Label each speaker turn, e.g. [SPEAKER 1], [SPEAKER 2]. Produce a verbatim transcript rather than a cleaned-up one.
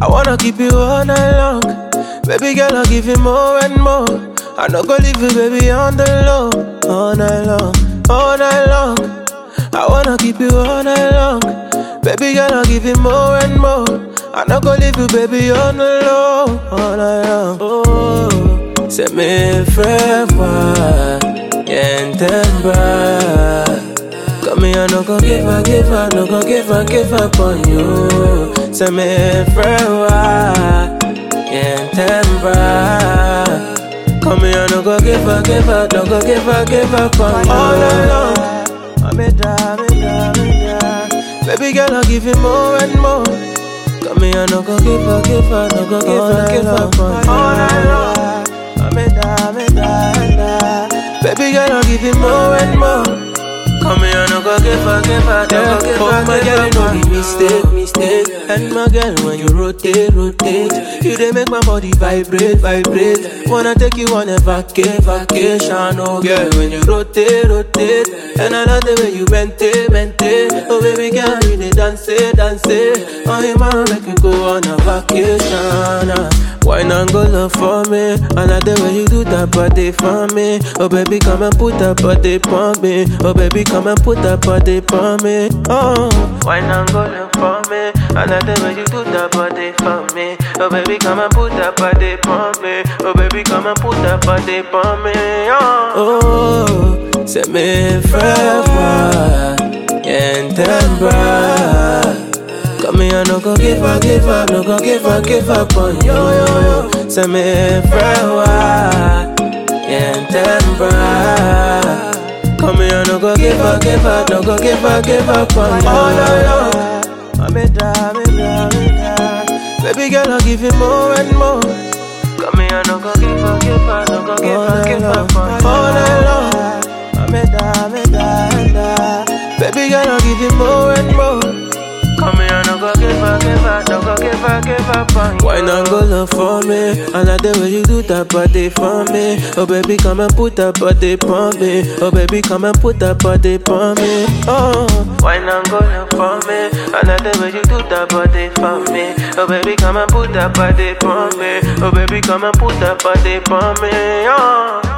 [SPEAKER 1] I wanna keep you all night long. Baby girl, I'll give you more and more. I no go leave you, baby, on the low. All night long, all night long. I wanna keep you all night long. Baby girl, I'll give you more and more. I no go leave you, baby, on the low. All night long. Oh, se me fue Yentembra. Come here, no go give her, give her, no go give her, give up on you. Se me fue Yentembra. Come here, no go give her, give her, no go give her, give up on you. All night long, I'm a da, me da, me da. Baby girl, I'll give you more and more. Come here, no go give her, give her, no go give her, give up on you. All night long, I'm a da, me da, da. Baby girl, I'll give you more and more. Come here, no go give her, give her, no go give her, my girl, no be mistake, mistake. And my girl, when you rotate, rotate, you dey make my body vibrate, vibrate. Wanna take you on a vacation, vacation, oh girl, when you rotate, rotate. And I love the way you bend it, bend it. Oh baby girl, you dey dance it, dance it. Oh you man, make you go on a vacation. Uh. Wine and go love for me. I like the way you do that body for me. Oh baby, come and put that body for me. Oh baby, come and put that body for me. Oh, wine and go love for me. I like the way you do that body for me. Oh baby, come and put that body for me. Oh baby, come and put that body for me. Oh, oh, se me fue Yentembra. Come here, no go give her, give her, no go give her, give up on you, yo, yo. Se me fue Yentembra. Come here, no go give her, give her, no go give her, give up on you. All night long, I'm a da, me da, me da. Baby girl, I'll give you more and more. Come here, no go give her, give her, no go give her, give up on you. All night long, I'm a da, me da, da. Baby girl, I'll give you more and more. Come here, no go give her, give her, no go give her, give up on you. Why not go love for me? I like the way you do that body for me. Oh baby, come and put that body for me. Oh baby, come and put that body for me. Oh, why not go love for me? I like the way you do that body for me. Oh baby, come and put that body for me. Oh baby, come and put that body for me. Oh.